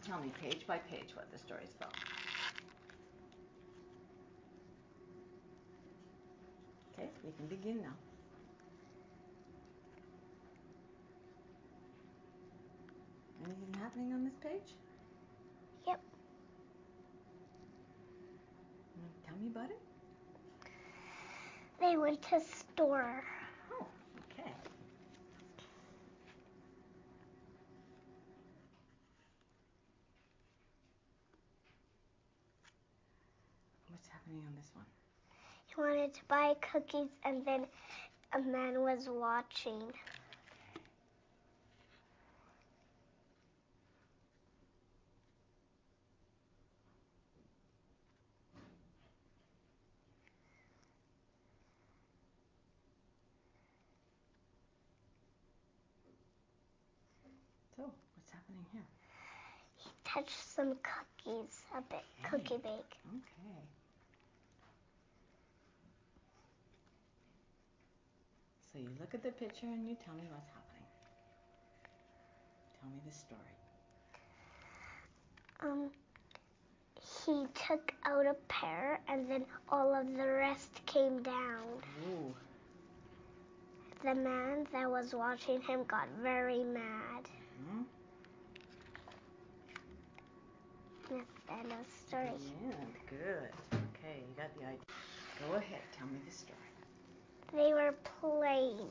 tell me page by page what the story's about. Okay, we can begin now. Anything happening on this page? Yep. Tell me about it. They went to store. Oh, okay. What's happening on this one? He wanted to buy cookies, and then a man was watching. So, what's happening here? He touched some cookies, a bit, cookie bake. Okay. So you look at the picture and you tell me what's happening. Tell me the story. He took out a pear, and then all of the rest came down. Ooh. The man that was watching him got very mad. Mm-hmm. That's the end of the story. Yeah, good. Okay, you got the idea. Go ahead, tell me the story. They were playing.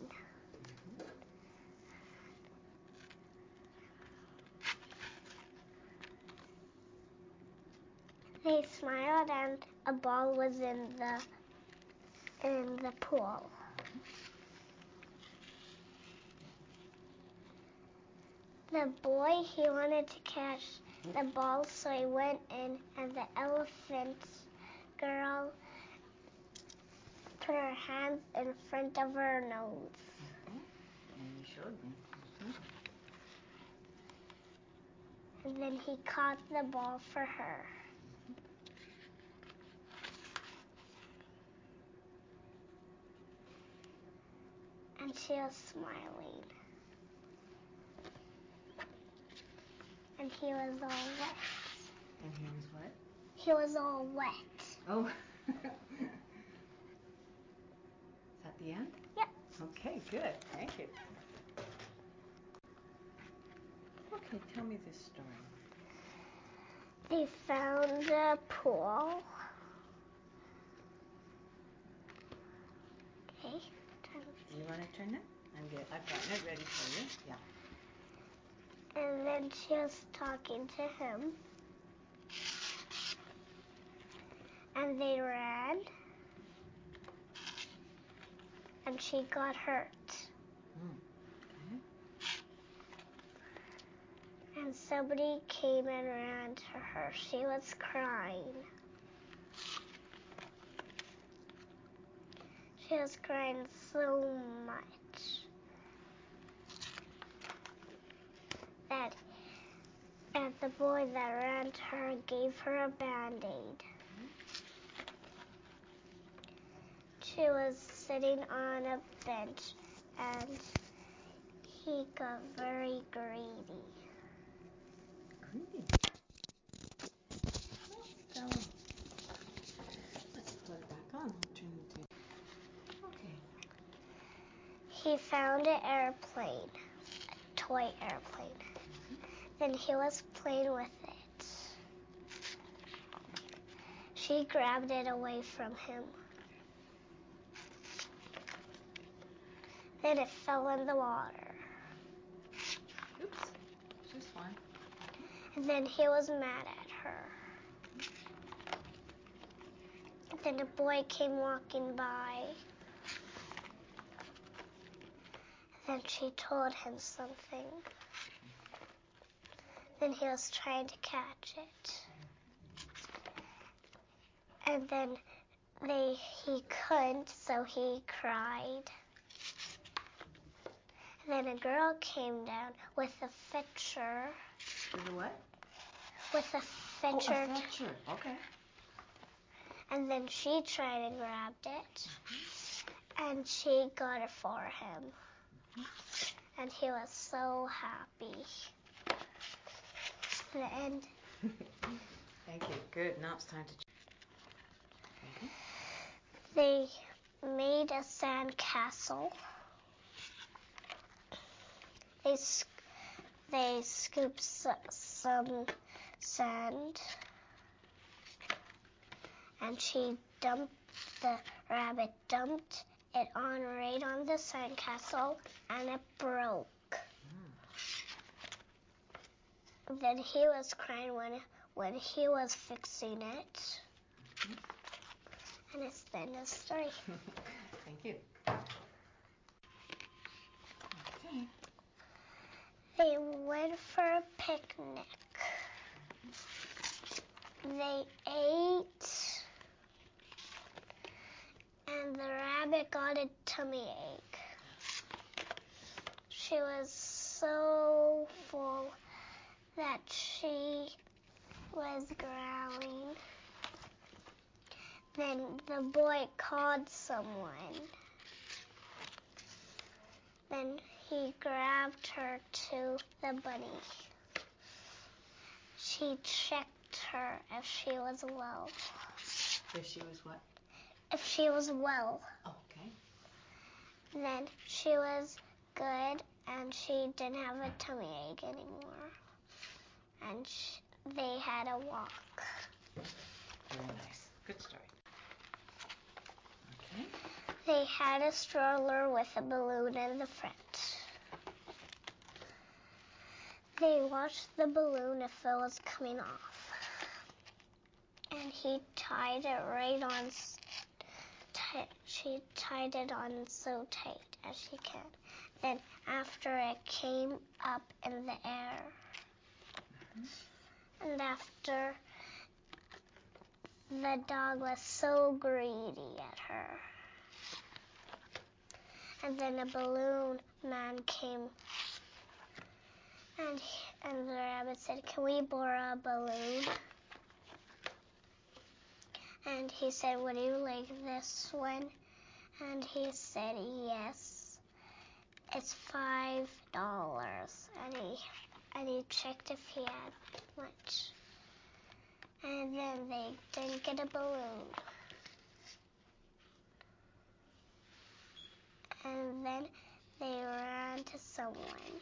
They smiled, and a ball was in the pool. The boy, he wanted to catch the ball, so he went in, and the elephant girl put her hands in front of her nose. And you showed me. And then he caught the ball for her. And she was smiling. And he was all wet. And he was what? He was all wet. Oh. Is that the end? Yep. Okay, good. Thank you. Okay, tell me this story. They found a pool. Okay. You want to turn it? I'm good. I've gotten it ready for you. Yeah. And then she was talking to him. And they ran. And she got hurt. Okay. And somebody came and ran to her. She was crying. She was crying so much that the boy that ran to her gave her a Band-Aid. She was sitting on a bench, and he got very greedy. Greedy? Oh, let's put it back on. I'll turn the tape. Okay. He found an airplane, a toy airplane. Then he was playing with it. She grabbed it away from him. Then it fell in the water. Oops. Just one. And then he was mad at her. Then a boy came walking by. Then she told him something. Then he was trying to catch it. And then he couldn't, so he cried. And then a girl came down with a fetcher. With a what? With a fetcher. Oh, a fetcher. Okay. And then she tried and grabbed it. And she got it for him. And he was so happy. The end. Thank you. Good. Now it's time to. They made a sand castle. They scooped some sand, and the rabbit dumped it right on the sand castle, and it broke. Then he was crying when he was fixing it. And it's the end of the story. Thank you. Okay. They went for a picnic. They ate, and the rabbit got a tummy ache. She was so full that she was growling. Then the boy called someone. Then he grabbed her to the bunny. She checked her if she was well. If she was what? If she was well. Oh, okay. Then she was good, and she didn't have a tummy ache anymore. And they had a walk. Very nice. Good story. Okay. They had a stroller with a balloon in the front. They watched the balloon if it was coming off. And he tied it right on. She tied it on so tight as she can. Then after it came up in the air. And after, the dog was so greedy at her. And then a balloon man came, and the rabbit said, "Can we borrow a balloon?" And he said, "Would you like this one?" And he said, "Yes, it's $5." And he checked if he had much. And then they didn't get a balloon. And then they ran to someone.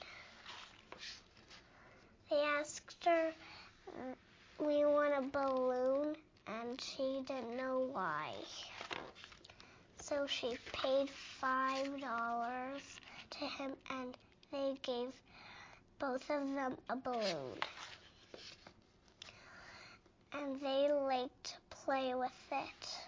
They asked her, "We want a balloon," and she didn't know why. So she paid $5 to him, and they gave both of them a balloon. And they liked to play with it.